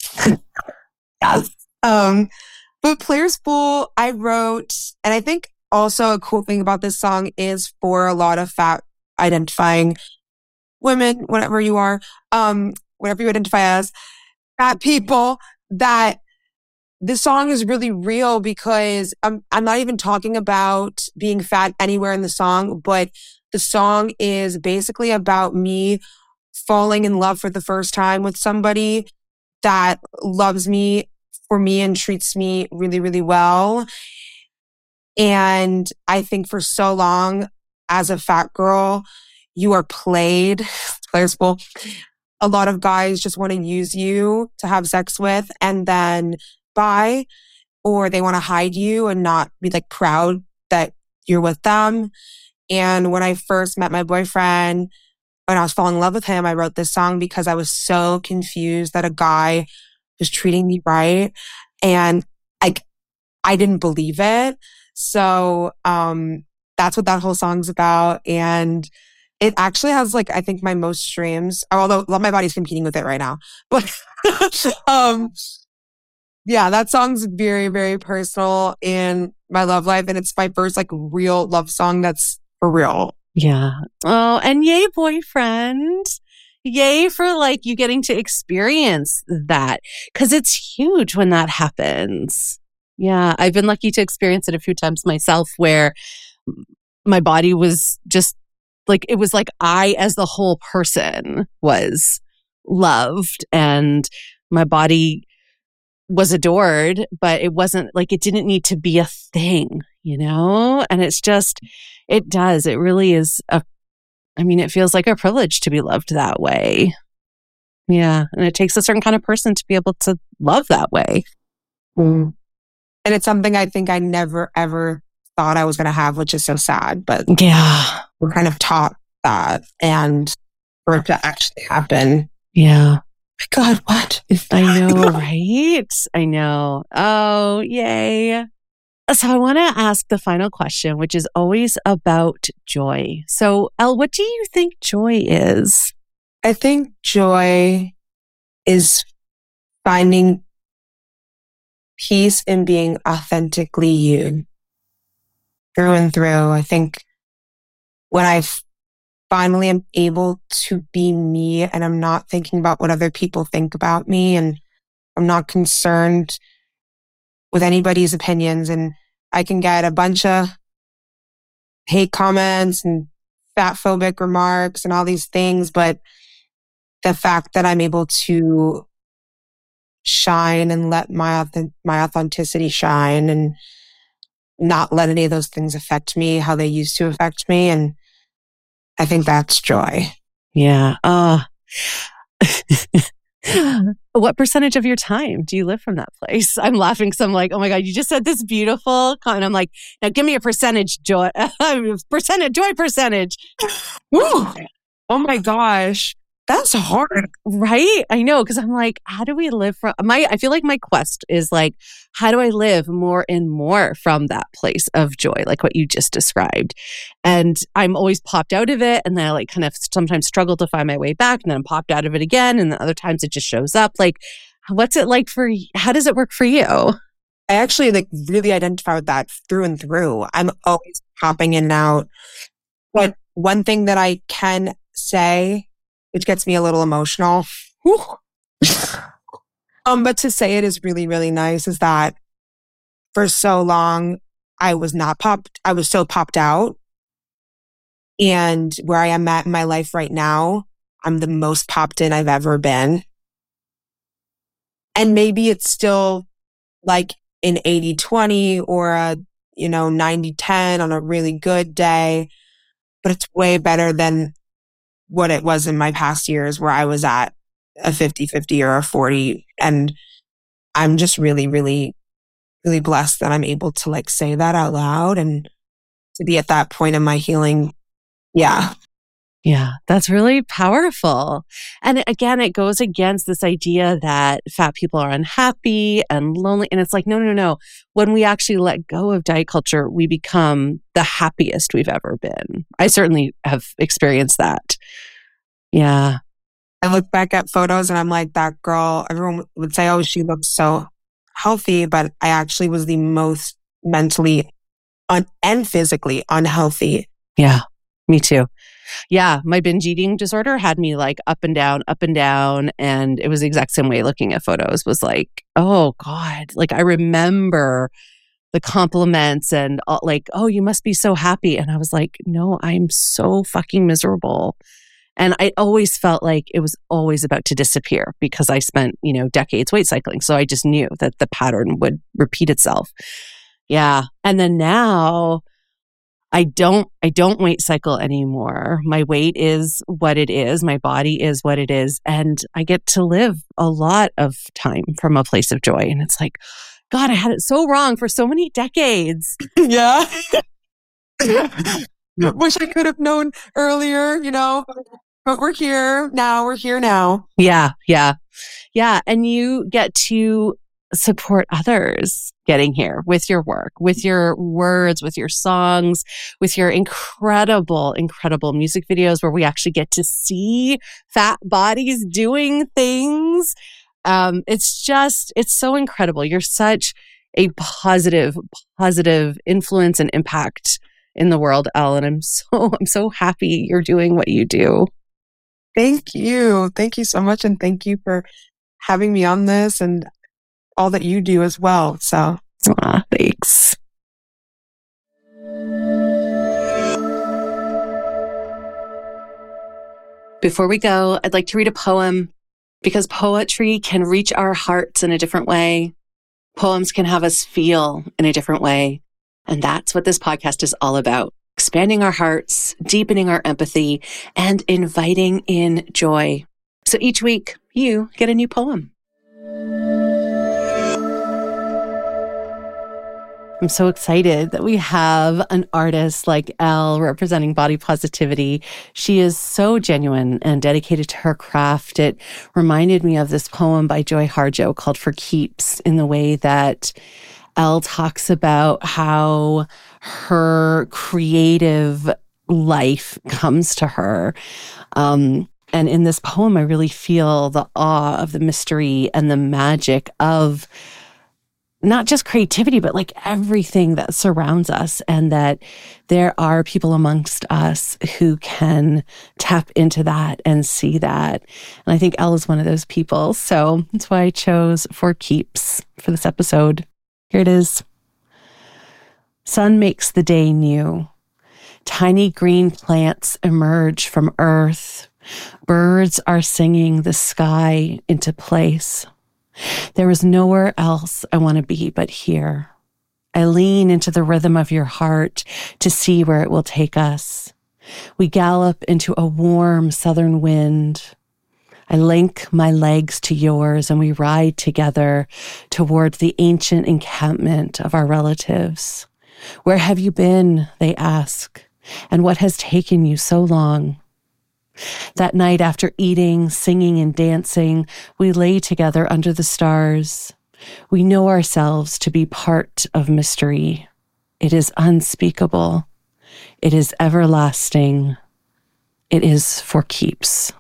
But Player's Fool, I wrote, and I think also a cool thing about this song is for a lot of fat identifying women, whatever you are, whatever you identify as, fat people that this song is really real because I'm not even talking about being fat anywhere in the song, but the song is basically about me falling in love for the first time with somebody that loves me for me and treats me really, really well. And I think for so long as a fat girl, you are played. Players will. A lot of guys just want to use you to have sex with and then bye, or they want to hide you and not be like proud that you're with them. And when I first met my boyfriend, when I was falling in love with him, I wrote this song because I was so confused that a guy was treating me right. And I didn't believe it. So, that's what that whole song's about. And it actually has like, I think my most streams, although Love My Body's competing with it right now. But, yeah, that song's very, very personal in my love life. And it's my first like real love song that's for real. Yeah. Oh, and yay, boyfriend. Yay for like you getting to experience that. Cause it's huge when that happens. Yeah. I've been lucky to experience it a few times myself where my body was just like, it was like I, as the whole person, was loved and my body was adored, but it wasn't like, it didn't need to be a thing, you know? And it's just, it really is it feels like a privilege to be loved that way. Yeah. And it takes a certain kind of person to be able to love that way. Mm. And it's something I think I never, ever thought I was going to have, which is so sad, but yeah, we're kind of taught that and for it to actually happen. Yeah. My God, what? I know, right? I know. Oh, yay. So I want to ask the final question, which is always about joy. So, Elle, what do you think joy is? I think joy is finding peace in being authentically you through and through. I think when I finally am able to be me and I'm not thinking about what other people think about me and I'm not concerned with anybody's opinions, and I can get a bunch of hate comments and fat phobic remarks and all these things, but the fact that I'm able to shine and let my authenticity shine and not let any of those things affect me how they used to affect me, and I think that's joy. Yeah. What percentage of your time do you live from that place? I'm laughing because I'm like, oh my God, you just said this beautiful comment. I'm like, now give me a percentage joy. Joy percentage. Ooh. Oh my gosh. That's hard. Right? I know. Cause I'm like, how do we live from I feel like my quest is like, how do I live more and more from that place of joy? Like what you just described. And I'm always popped out of it. And then I like kind of sometimes struggle to find my way back. And then I'm popped out of it again. And then other times it just shows up. Like, what's it like how does it work for you? I actually like really identify with that through and through. I'm always popping in and out. But one thing that I can say, which gets me a little emotional, but to say it is really, really nice, is that for so long, I was so popped out. And where I am at in my life right now, I'm the most popped in I've ever been. And maybe it's still like an 80-20 or a, 90-10 on a really good day, but it's way better than what it was in my past years where I was at a 50-50 or a 40. And I'm just really, really, really blessed that I'm able to like say that out loud and to be at that point in my healing. Yeah. Yeah, that's really powerful. And again, it goes against this idea that fat people are unhappy and lonely. And it's like, no. When we actually let go of diet culture, we become the happiest we've ever been. I certainly have experienced that. Yeah. I look back at photos and I'm like, that girl, everyone would say, oh, she looks so healthy, but I actually was the most mentally and physically unhealthy. Yeah, me too. Yeah, my binge eating disorder had me like up and down. And it was the exact same way looking at photos was like, oh God, like I remember the compliments and all, like, oh, you must be so happy. And I was like, no, I'm so fucking miserable. And I always felt like it was always about to disappear because I spent, decades weight cycling. So I just knew that the pattern would repeat itself. Yeah. And then now I don't weight cycle anymore. My weight is what it is. My body is what it is. And I get to live a lot of time from a place of joy. And it's like, God, I had it so wrong for so many decades. Yeah. Wish I could have known earlier, but we're here now. Yeah. And you get to support others getting here with your work, with your words, with your songs, with your incredible, incredible music videos where we actually get to see fat bodies doing things. It's so incredible. You're such a positive influence and impact in the world, Elle. And I'm so happy you're doing what you do. Thank you. Thank you so much. And thank you for having me on this and all that you do as well. So, thanks. Before we go, I'd like to read a poem because poetry can reach our hearts in a different way. Poems can have us feel in a different way. And that's what this podcast is all about. Expanding our hearts, deepening our empathy, and inviting in joy. So each week, you get a new poem. I'm so excited that we have an artist like Elle representing body positivity. She is so genuine and dedicated to her craft. It reminded me of this poem by Joy Harjo called For Keeps, in the way that Elle talks about how her creative life comes to her. And in this poem, I really feel the awe of the mystery and the magic of not just creativity, but like everything that surrounds us, and that there are people amongst us who can tap into that and see that. And I think Elle is one of those people. So that's why I chose For Keeps for this episode. Here it is. Sun makes the day new. Tiny green plants emerge from earth. Birds are singing the sky into place. There is nowhere else I want to be but here. I lean into the rhythm of your heart to see where it will take us. We gallop into a warm southern wind. I link my legs to yours and we ride together toward the ancient encampment of our relatives. Where have you been, they ask, and what has taken you so long? That night, after eating, singing, and dancing, we lay together under the stars. We know ourselves to be part of mystery. It is unspeakable. It is everlasting. It is for keeps.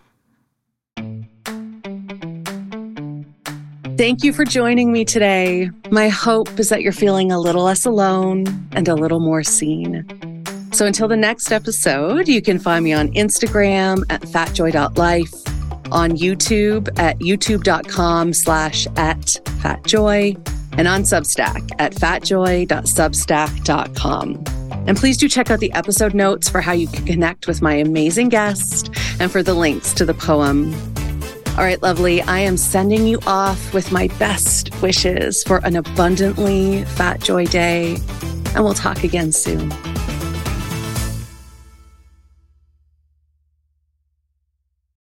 Thank you for joining me today. My hope is that you're feeling a little less alone and a little more seen. So until the next episode, you can find me on Instagram at fatjoy.life, on YouTube at youtube.com/@fatjoy, and on Substack at fatjoy.substack.com. And please do check out the episode notes for how you can connect with my amazing guest and for the links to the poem. All right, lovely. I am sending you off with my best wishes for an abundantly Fat Joy day, and we'll talk again soon.